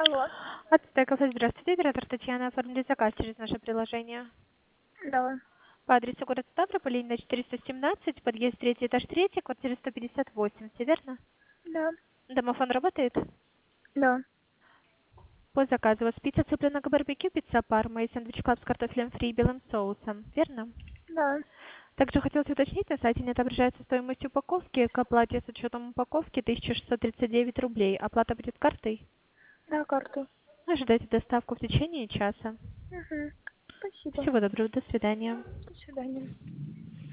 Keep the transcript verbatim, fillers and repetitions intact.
Алло. От Стекофа, здравствуйте, оператор Татьяна. Оформили заказ через наше приложение. Да. По адресу город Ставрополь, Ленина четыреста семнадцать, подъезд третий, этаж третий, квартира сто пятьдесят восемь, все верно? Да. Домофон работает? Да. По заказу у вас пицца цыпленок барбекю, пицца парма и сэндвич клаб с картофелем фри и белым соусом, верно? Да. Также хотелось уточнить, на сайте не отображается стоимость упаковки. К оплате с учетом упаковки тысяча шестьсот тридцать девять рублей. Оплата будет картой? Да, карту. Ожидайте доставку в течение часа. Угу. Спасибо. Всего доброго, до свидания. До свидания.